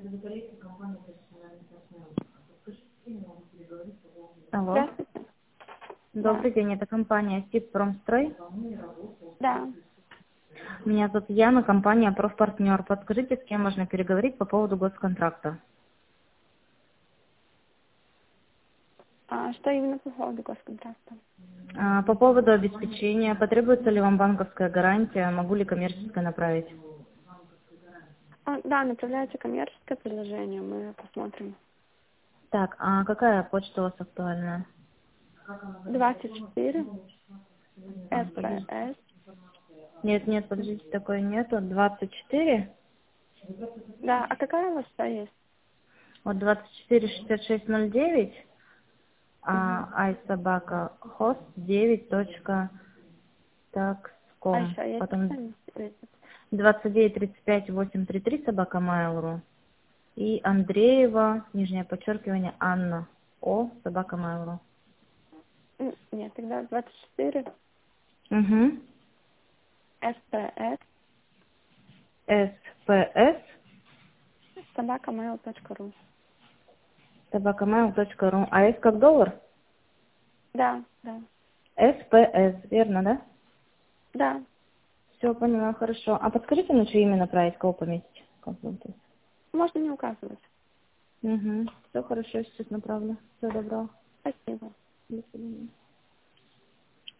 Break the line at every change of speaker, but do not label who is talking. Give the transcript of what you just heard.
Алло.
Здравствуйте. Да.
Добрый день, это компания Сибпромстрой.
Да.
Меня зовут Яна, компания Профпартнер. Подскажите, с кем можно переговорить по поводу госконтракта?
А что именно по поводу госконтракта?
По поводу обеспечения, потребуется ли вам банковская гарантия, могу ли коммерческое направить?
Да, направляется коммерческое предложение, мы посмотрим.
Так, а какая почта у вас актуальная?
24
Подождите.
СПС.
Нет, подождите, такой нету. 24?
Да, а какая у вас есть?
Вот 246609,
Угу.
iSobaka host 9.com.
А еще есть
Потом
что-нибудь?
2935-833 собака Mail.ru. И Андреева, нижнее подчеркивание, Анна. О, собака Mail.ru.
Нет, тогда 24
Угу.
СПС
СПС
собакамейл.ру.
собакамейл.ру. А С как доллар?
Да, да.
СПС, верно, да?
Да.
Все, поняла, хорошо. А подскажите, на что именно направить, кого поместить?
Можно не указывать.
Угу. Все хорошо, сейчас направлю. Всего доброго.
Спасибо.
До свидания.